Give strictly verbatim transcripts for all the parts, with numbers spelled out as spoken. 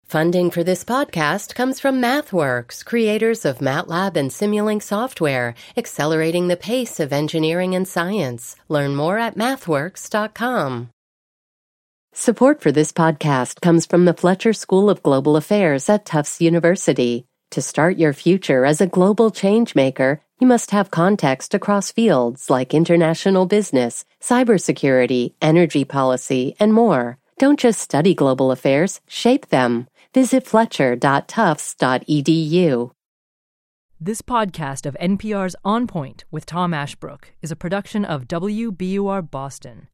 Funding for this podcast comes from MathWorks, creators of MATLAB and Simulink software, accelerating the pace of engineering and science. Learn more at mathworks dot com. Support for this podcast comes from the Fletcher School of Global Affairs at Tufts University. To start your future as a global changemaker, you must have context across fields like international business, cybersecurity, energy policy, and more. Don't just study global affairs, shape them. Visit fletcher dot tufts dot e d u. This podcast of N P R's On Point with Tom Ashbrook is a production of W B U R Boston.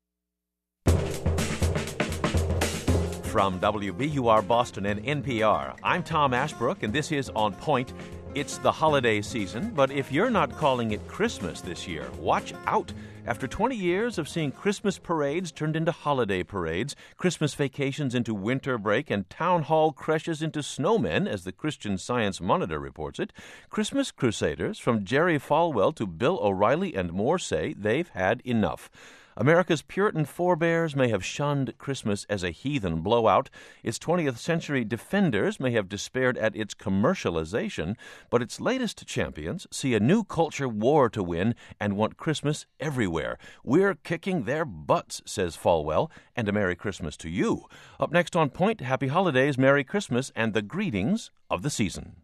From W B U R Boston and N P R, I'm Tom Ashbrook, and this is On Point. It's the holiday season, but if you're not calling it Christmas this year, watch out. After twenty years of seeing Christmas parades turned into holiday parades, Christmas vacations into winter break, and town hall creches into snowmen, as the Christian Science Monitor reports it, Christmas crusaders from Jerry Falwell to Bill O'Reilly and more say they've had enough. America's Puritan forebears may have shunned Christmas as a heathen blowout. Its twentieth century defenders may have despaired at its commercialization, but its latest champions see a new culture war to win and want Christmas everywhere. We're kicking their butts, says Falwell, and a Merry Christmas to you. Up next on Point, Happy Holidays, Merry Christmas, and the greetings of the season.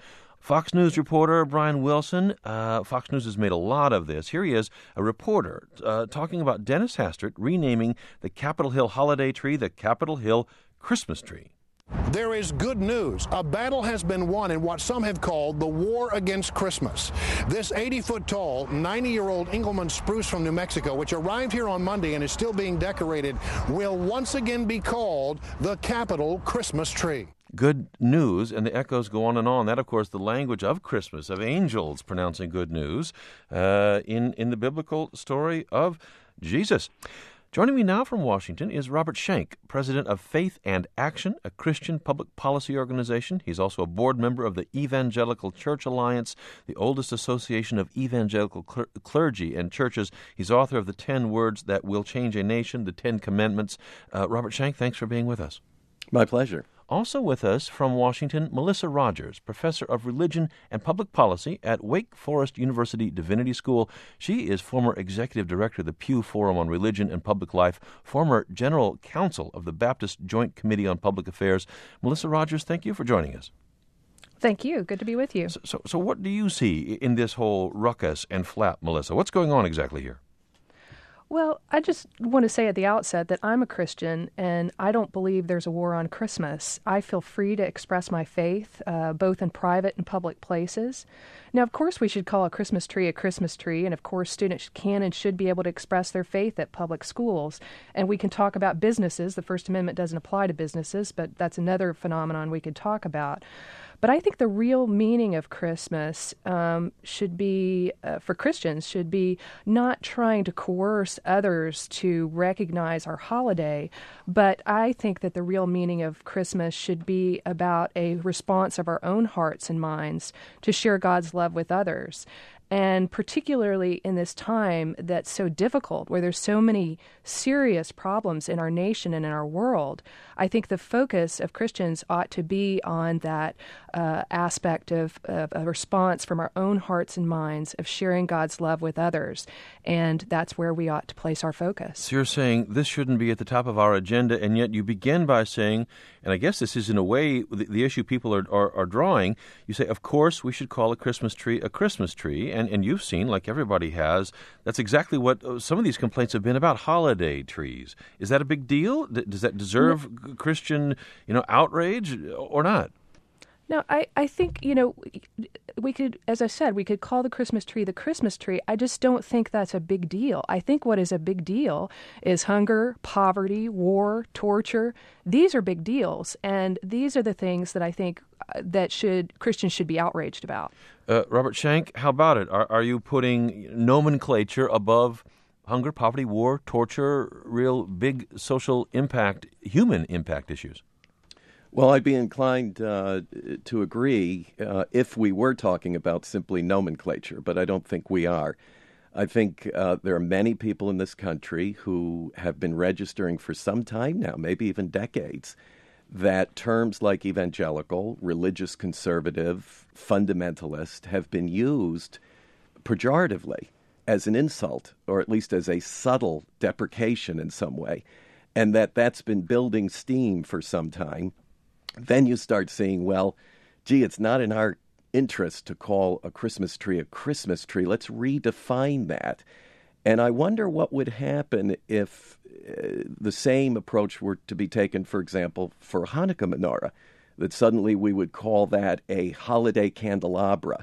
Fox News reporter Brian Wilson. Uh, Fox News has made a lot of this. Here he is, a reporter, uh, talking about Dennis Hastert renaming the Capitol Hill holiday tree the Capitol Hill Christmas tree. There is good news. A battle has been won in what some have called the war against Christmas. This eighty-foot-tall, ninety-year-old Engelmann spruce from New Mexico, which arrived here on Monday and is still being decorated, will once again be called the Capitol Christmas tree. Good news, and the echoes go on and on. That, of course, the language of Christmas, of angels pronouncing good news uh, in, in the biblical story of Jesus. Joining me now from Washington is Robert Schenck, president of Faith and Action, a Christian public policy organization. He's also a board member of the Evangelical Church Alliance, the oldest association of evangelical cler- clergy and churches. He's author of the Ten Words That Will Change a Nation, the Ten Commandments. Uh, Robert Schenck, thanks for being with us. My pleasure. Also with us from Washington, Melissa Rogers, professor of religion and public policy at Wake Forest University Divinity School. She is former executive director of the Pew Forum on Religion and Public Life, former general counsel of the Baptist Joint Committee on Public Affairs. Melissa Rogers, thank you for joining us. Thank you. Good to be with you. So, so, so what do you see in this whole ruckus and flap, Melissa? What's going on exactly here? Well, I just want to say at the outset that I'm a Christian, and I don't believe there's a war on Christmas. I feel free to express my faith, uh, both in private and public places. Now, of course, we should call a Christmas tree a Christmas tree, and of course, students can and should be able to express their faith at public schools. And we can talk about businesses. The First Amendment doesn't apply to businesses, but that's another phenomenon we could talk about. But I think the real meaning of Christmas um, should be, uh, for Christians, should be not trying to coerce others to recognize our holiday, but I think that the real meaning of Christmas should be about a response of our own hearts and minds to share God's love with others. And particularly in this time that's so difficult, where there's so many serious problems in our nation and in our world, I think the focus of Christians ought to be on that uh, aspect of, of a response from our own hearts and minds of sharing God's love with others. And that's where we ought to place our focus. So you're saying this shouldn't be at the top of our agenda, and yet you begin by saying, and I guess this is in a way the, the issue people are, are, are drawing, you say, of course, we should call a Christmas tree a Christmas tree. And, and you've seen, like everybody has, that's exactly what some of these complaints have been about, holiday trees. Is that a big deal? Does that deserve no. Christian, you know, outrage or not? No, I, I think, you know, we could, as I said, we could call the Christmas tree the Christmas tree. I just don't think that's a big deal. I think what is a big deal is hunger, poverty, war, torture. These are big deals, and these are the things that I think that should Christians should be outraged about. Uh, Robert Schenck, how about it? Are, are you putting nomenclature above hunger, poverty, war, torture, real big social impact, human impact issues? Well, I'd be inclined uh, to agree uh, if we were talking about simply nomenclature, but I don't think we are. I think uh, there are many people in this country who have been registering for some time now, maybe even decades, that terms like evangelical, religious conservative, fundamentalist have been used pejoratively as an insult, or at least as a subtle deprecation in some way, and that that's been building steam for some time. Then you start seeing, well, gee, it's not in our interest to call a Christmas tree a Christmas tree. Let's redefine that. And I wonder what would happen if uh, the same approach were to be taken, for example, for Hanukkah menorah, that suddenly we would call that a holiday candelabra,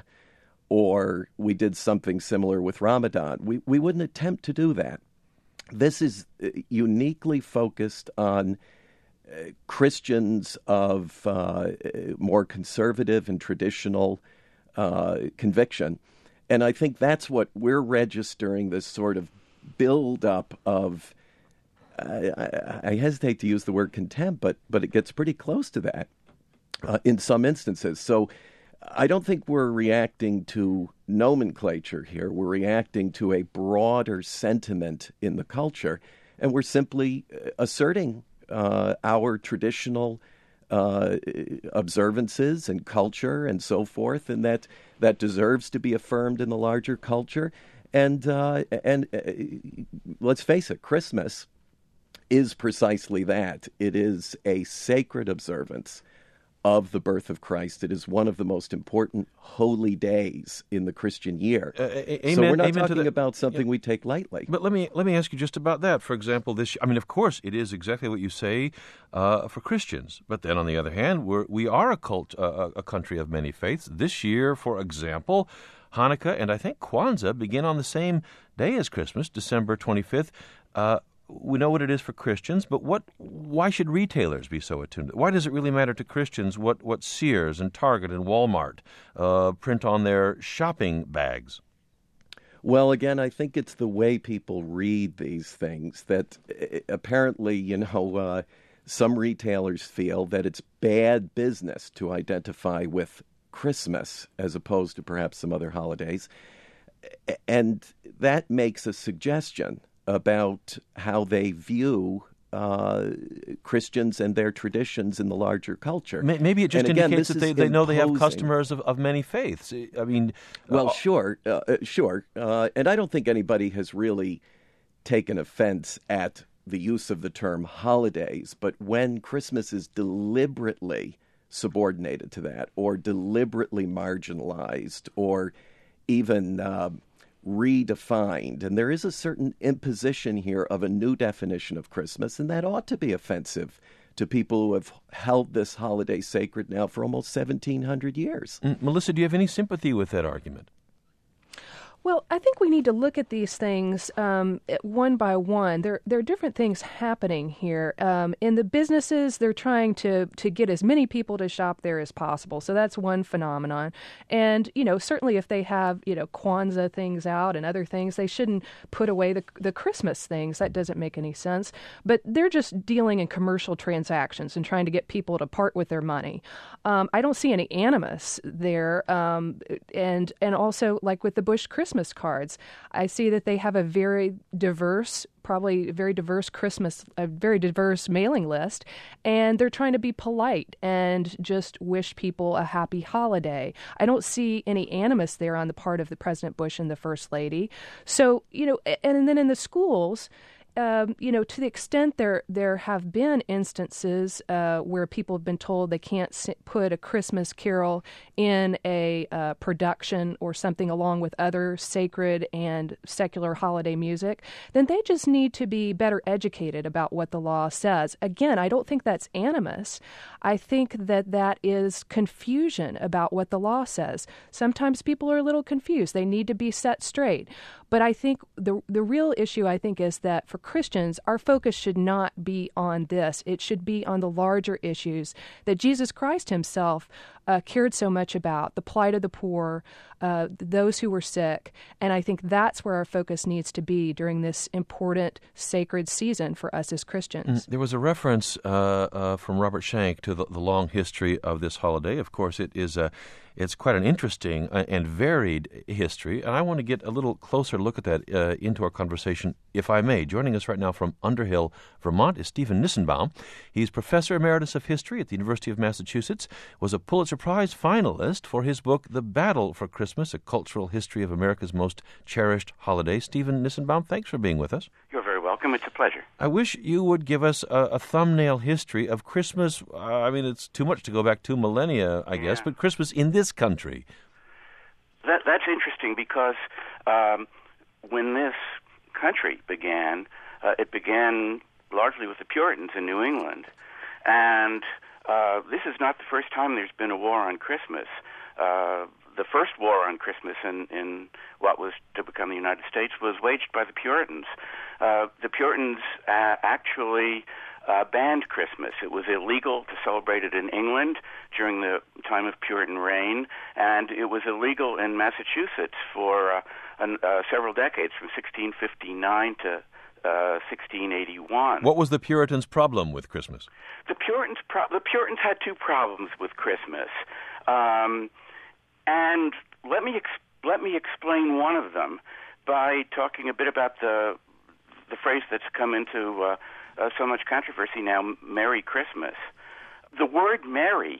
or we did something similar with Ramadan. We, we wouldn't attempt to do that. This is uniquely focused on uh, Christians of uh, more conservative and traditional uh, conviction. And I think that's what we're registering, this sort of build-up of, uh, I, I hesitate to use the word contempt, but, but it gets pretty close to that uh, in some instances. So I don't think we're reacting to nomenclature here. We're reacting to a broader sentiment in the culture, and we're simply asserting uh, our traditional uh, observances and culture and so forth, and that that deserves to be affirmed in the larger culture. And uh, and uh, let's face it, Christmas is precisely that. It is a sacred observance of the birth of Christ. It is one of the most important holy days in the Christian year. Uh, amen, so we're not talking about something yeah. we take lightly. But let me let me ask you just about that. For example, this. I mean, of course, it is exactly what you say uh, for Christians. But then, on the other hand, we're, we are a cult, uh, a country of many faiths. This year, for example, Hanukkah and I think Kwanzaa begin on the same day as Christmas, December twenty-fifth. Uh, We know what it is for Christians, but what? Why should retailers be so attuned? Why does it really matter to Christians what, what Sears and Target and Walmart uh, print on their shopping bags? Well, again, I think it's the way people read these things that uh, apparently, you know, uh, some retailers feel that it's bad business to identify with Christmas as opposed to perhaps some other holidays. And that makes a suggestion about how they view uh, Christians and their traditions in the larger culture. Maybe it just and again, indicates that they, they know they have customers of, of many faiths. I mean... Well, uh, sure, uh, sure. Uh, and I don't think anybody has really taken offense at the use of the term holidays, but when Christmas is deliberately subordinated to that, or deliberately marginalized, or even... Uh, redefined, and there is a certain imposition here of a new definition of Christmas, and that ought to be offensive to people who have held this holiday sacred now for almost seventeen hundred years. Mm, Melissa, do you have any sympathy with that argument? Well, I think we need to look at these things um, one by one. There, there are different things happening here. Um, in the businesses, they're trying to to get as many people to shop there as possible. So that's one phenomenon. And, you know, certainly if they have, you know, Kwanzaa things out and other things, they shouldn't put away the, the Christmas things. That doesn't make any sense. But they're just dealing in commercial transactions and trying to get people to part with their money. Um, I don't see any animus there. Um, and, and also, like with the Bush Christmas cards, I see that they have a very diverse, probably very diverse Christmas, a very diverse mailing list, and they're trying to be polite and just wish people a happy holiday. I don't see any animus there on the part of the President Bush and the First Lady. So, you know, and then in the schools, Um, you know, to the extent there there have been instances uh, where people have been told they can't sit, put a Christmas carol in a uh, production or something along with other sacred and secular holiday music, then they just need to be better educated about what the law says. Again, I don't think that's animus. I think that that is confusion about what the law says. Sometimes people are a little confused. They need to be set straight. But I think the the real issue, I think, is that for Christians, our focus should not be on this. It should be on the larger issues that Jesus Christ himself uh, cared so much about, the plight of the poor, uh, those who were sick. And I think that's where our focus needs to be during this important, sacred season for us as Christians. There was a reference uh, uh, from Robert Shank to the, the long history of this holiday. Of course, it is a It's quite an interesting and varied history, and I want to get a little closer closer look at that uh, into our conversation, if I may. Joining us right now from Underhill, Vermont, is Stephen Nissenbaum. He's Professor Emeritus of History at the University of Massachusetts, was a Pulitzer Prize finalist for his book, The Battle for Christmas, A Cultural History of America's Most Cherished Holiday. Stephen Nissenbaum, thanks for being with us. You're very welcome. It's a pleasure. I wish you would give us a, a thumbnail history of Christmas. Uh, I mean, it's too much to go back two millennia, I yeah. guess, but Christmas in this country. That, that's interesting because um, when this country began, uh, it began largely with the Puritans in New England. And uh, this is not the first time there's been a war on Christmas. Uh, the first war on Christmas in, in what was to become the United States was waged by the Puritans. Uh, the Puritans uh, actually uh, banned Christmas. It was illegal to celebrate it in England during the time of Puritan reign, and it was illegal in Massachusetts for uh, an, uh, several decades, from sixteen fifty-nine to uh, sixteen eighty-one. What was the Puritans' problem with Christmas? The Puritans, pro- the Puritans had two problems with Christmas, um, and let me ex- let me explain one of them by talking a bit about the the phrase that's come into uh, uh, so much controversy now, Merry Christmas. The word merry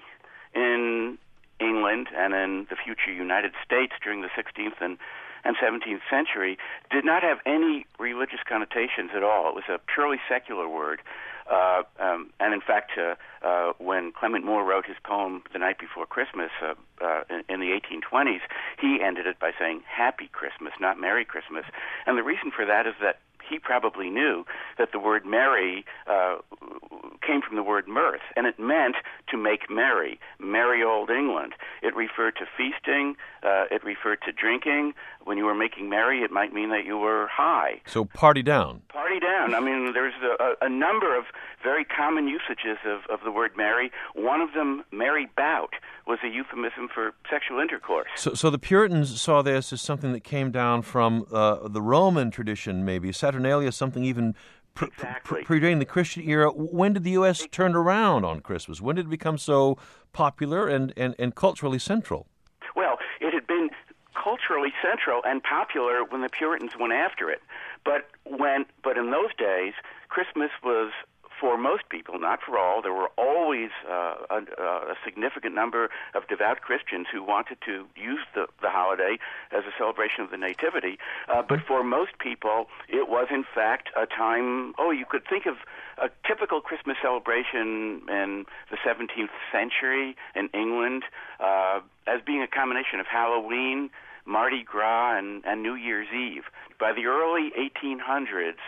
in England and in the future United States during the sixteenth and, and seventeenth century did not have any religious connotations at all. It was a purely secular word. Uh, um, and in fact, uh, uh, when Clement Moore wrote his poem The Night Before Christmas uh, uh, in, in the eighteen twenties, he ended it by saying Happy Christmas, not Merry Christmas. And the reason for that is that he probably knew that the word merry uh, came from the word mirth, and it meant to make merry, merry old England. It referred to feasting, uh, it referred to drinking. When you were making merry, it might mean that you were high. So party down. Party down. I mean, there's a, a number of very common usages of, of the word merry. One of them, merry bout, was a euphemism for sexual intercourse. So, so the Puritans saw this as something that came down from uh, the Roman tradition, maybe. Saturnalia, something even pre- exactly. pre- predating the Christian era. When did the U S turn around on Christmas? When did it become so popular and, and, and culturally central? Well, it had been culturally central and popular when the Puritans went after it. But when, but in those days, Christmas was, for most people, not for all, there were always uh, a, a significant number of devout Christians who wanted to use the, the holiday as a celebration of the Nativity. Uh, but for most people, it was, in fact, a time, oh, you could think of a typical Christmas celebration in the seventeenth century in England uh, as being a combination of Halloween, Mardi Gras, and, and New Year's Eve. By the early eighteen hundreds,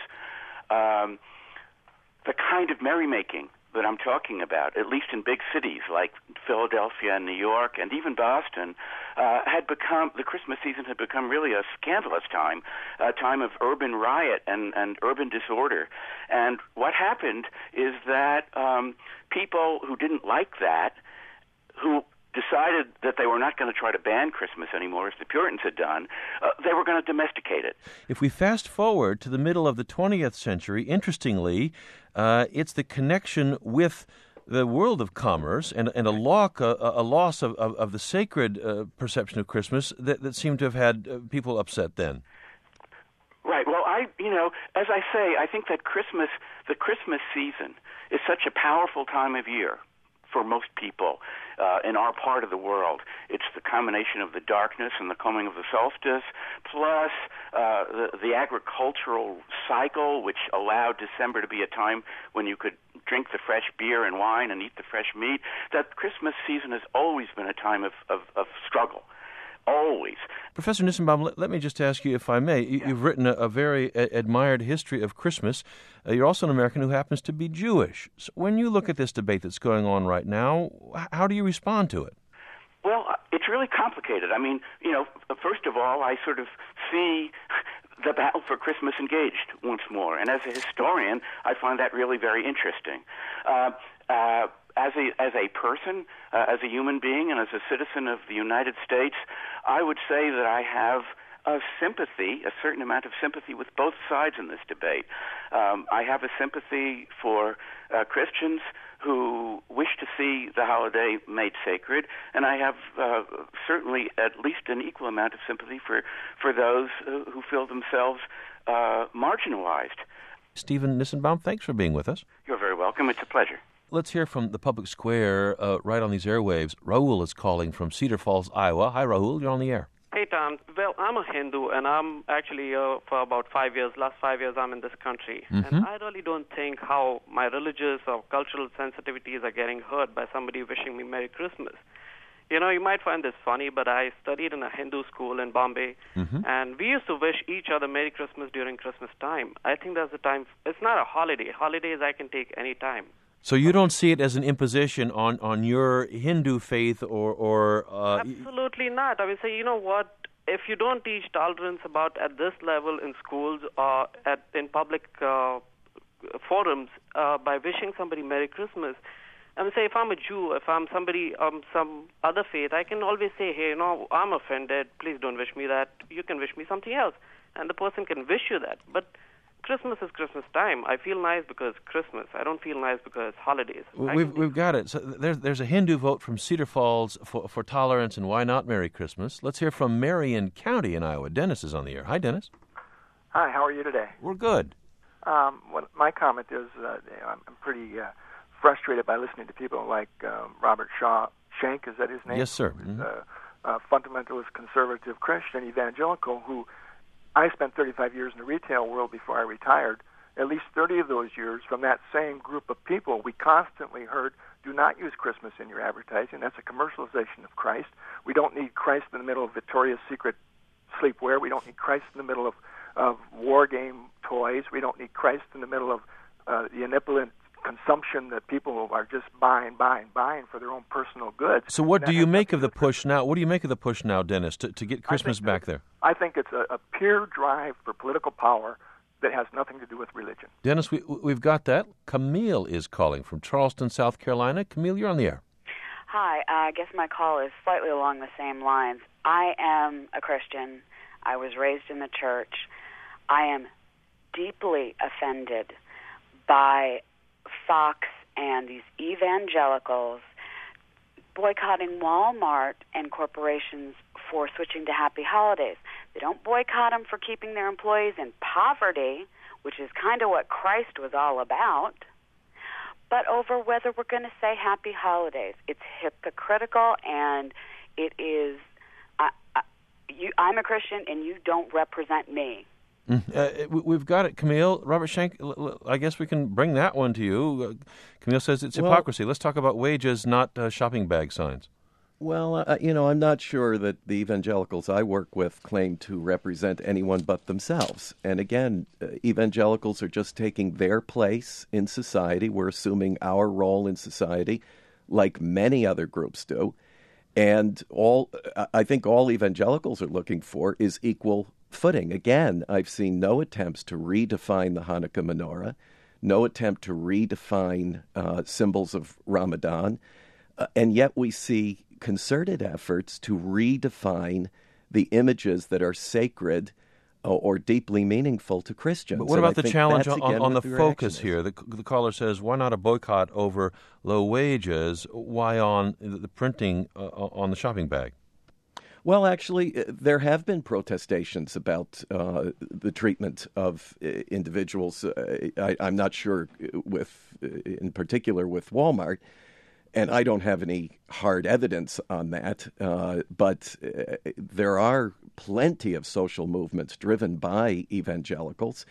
um, the kind of merrymaking that I'm talking about, at least in big cities like Philadelphia and New York and even Boston, uh, had become, the Christmas season had become really a scandalous time, a time of urban riot and, and urban disorder. And what happened is that um, people who didn't like that, who decided that they were not going to try to ban Christmas anymore, as the Puritans had done, uh, they were going to domesticate it. If we fast forward to the middle of the twentieth century, interestingly, uh, it's the connection with the world of commerce and, and a, lock, a, a loss of, of, of the sacred uh, perception of Christmas that, that seemed to have had uh, people upset then. Right. Well, I, you know, as I say, I think that Christmas, the Christmas season, is such a powerful time of year for most people uh, in our part of the world. It's the combination of the darkness and the coming of the solstice, plus uh, the, the agricultural cycle, which allowed December to be a time when you could drink the fresh beer and wine and eat the fresh meat. That Christmas season has always been a time of, of, of struggle. Always. Professor Nissenbaum, let, let me just ask you, if I may. You, yeah. You've written a, a very a, admired history of Christmas. Uh, you're also an American who happens to be Jewish. So when you look at this debate that's going on right now, how do you respond to it? Well, uh, it's really complicated. I mean, you know, first of all, I sort of see the battle for Christmas engaged once more. And as a historian, I find that really very interesting. Uh, uh, As a as a person, uh, as a human being, and as a citizen of the United States, I would say that I have of sympathy, a certain amount of sympathy with both sides in this debate. Um, I have a sympathy for uh, Christians who wish to see the holiday made sacred, and I have uh, certainly at least an equal amount of sympathy for, for those uh, who feel themselves uh, marginalized. Stephen Nissenbaum, thanks for being with us. You're very welcome. It's a pleasure. Let's hear from the public square uh, right on these airwaves. Rahul is calling from Cedar Falls, Iowa. Hi, Rahul. You're on the air. Hey, Tom. Well, I'm a Hindu, and I'm actually, uh, for about five years, last five years, I'm in this country. Mm-hmm. And I really don't think how my religious or cultural sensitivities are getting hurt by somebody wishing me Merry Christmas. You know, you might find this funny, but I studied in a Hindu school in Bombay, mm-hmm. and we used to wish each other Merry Christmas during Christmas time. I think that's the time. It's not a holiday. Holidays I can take any time. So you don't see it as an imposition on, on your Hindu faith or... or uh, Absolutely not. I would say, you know what? If you don't teach tolerance about at this level in schools or at in public uh, forums uh, by wishing somebody Merry Christmas, I would say if I'm a Jew, if I'm somebody um some other faith, I can always say, hey, you know, I'm offended. Please don't wish me that. You can wish me something else. And the person can wish you that. But Christmas is Christmas time. I feel nice because Christmas. I don't feel nice because it's holidays. We've we've got it. So there's there's a Hindu vote from Cedar Falls for, for tolerance and why not Merry Christmas. Let's hear from Marion County in Iowa. Dennis is on the air. Hi, Dennis. Hi. How are you today? We're good. Um, what my comment is, uh, I'm pretty uh, frustrated by listening to people like uh, Robert Shaw Shank. Is that his name? Yes, sir. Mm-hmm. Uh, a fundamentalist, conservative Christian evangelical who. I spent thirty-five years in the retail world before I retired. At least thirty of those years, from that same group of people, we constantly heard, do not use Christmas in your advertising. That's a commercialization of Christ. We don't need Christ in the middle of Victoria's Secret sleepwear. We don't need Christ in the middle of, of war game toys. We don't need Christ in the middle of uh, the omnipotent consumption that people are just buying, buying, buying for their own personal goods. So what do you make of the push now? What do you make of the push now, Dennis, to, to get Christmas back there? I think it's a, a pure drive for political power that has nothing to do with religion. Dennis, we, we've got that. Camille is calling from Charleston, South Carolina. Camille, you're on the air. Hi. Uh, I guess my call is slightly along the same lines. I am a Christian. I was raised in the church. I am deeply offended by Fox and these evangelicals boycotting Walmart and corporations for switching to happy holidays. They don't boycott them for keeping their employees in poverty, which is kind of what Christ was all about, but over whether we're going to say happy holidays. It's hypocritical, and it is, I, I, you, I'm a Christian, and you don't represent me. Uh, we've got it, Camille. Robert Shank, I guess we can bring that one to you. Uh, Camille says it's well, hypocrisy. Let's talk about wages, not uh, shopping bag signs. Well, uh, you know, I'm not sure that the evangelicals I work with claim to represent anyone but themselves. And again, uh, evangelicals are just taking their place in society. We're assuming our role in society, like many other groups do. And all I think all evangelicals are looking for is equal footing. Again, I've seen no attempts to redefine the Hanukkah menorah, no attempt to redefine uh, symbols of Ramadan, uh, and yet we see concerted efforts to redefine the images that are sacred uh, or deeply meaningful to Christians. But what about and the challenge on, on the the focus here? The, the caller says, why not a boycott over low wages? Why on the printing uh, on the shopping bag? Well, actually, there have been protestations about uh, the treatment of uh, individuals. Uh, I, I'm not sure with, in particular, with Walmart, and I don't have any hard evidence on that. Uh, but uh, there are plenty of social movements driven by evangelicals,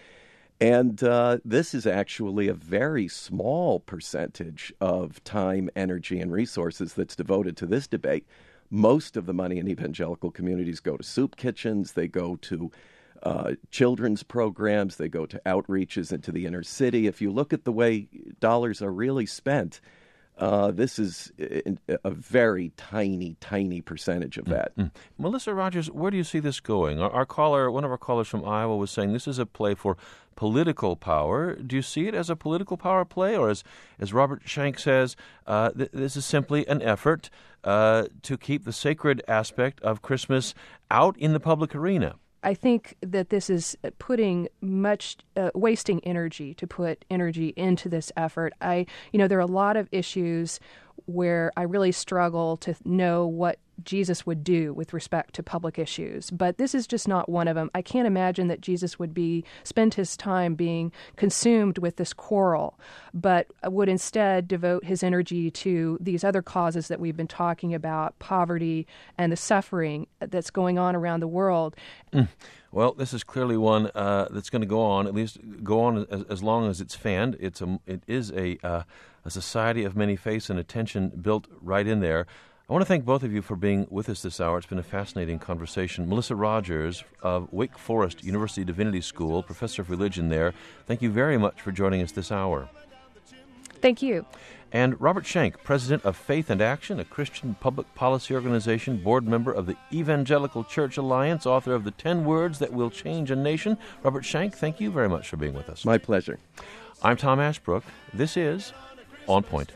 and uh, this is actually a very small percentage of time, energy, and resources that's devoted to this debate. Most of the money in evangelical communities go to soup kitchens, they go to uh, children's programs, they go to outreaches into the inner city. If you look at the way dollars are really spent, uh, this is a very tiny, tiny percentage of that. Mm-hmm. Melissa Rogers, where do you see this going? Our, our caller, one of our callers from Iowa was saying this is a play for political power. Do you see it as a political power play, or as, as Robert Shank says, uh, th- this is simply an effort uh, to keep the sacred aspect of Christmas out in the public arena? I think that this is putting much, uh, wasting energy to put energy into this effort. I, you know, there are a lot of issues where I really struggle to know what Jesus would do with respect to public issues, but this is just not one of them. I can't imagine that Jesus would be spend his time being consumed with this quarrel, but would instead devote his energy to these other causes that we've been talking about, poverty and the suffering that's going on around the world. Mm. Well, this is clearly one uh, that's going to go on, at least go on as, as long as it's fanned. It's a, it is a, uh, a society of many faiths and attention built right in there. I want to thank both of you for being with us this hour. It's been a fascinating conversation. Melissa Rogers of Wake Forest University Divinity School, professor of religion there. Thank you very much for joining us this hour. Thank you. And Robert Schenck, president of Faith and Action, a Christian public policy organization, board member of the Evangelical Church Alliance, author of The Ten Words That Will Change a Nation. Robert Schenck, thank you very much for being with us. My pleasure. I'm Tom Ashbrook. This is On Point.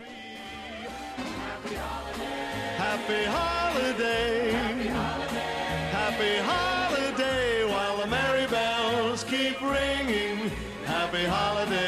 Happy holiday, happy holiday, while the merry bells keep ringing. Happy holiday.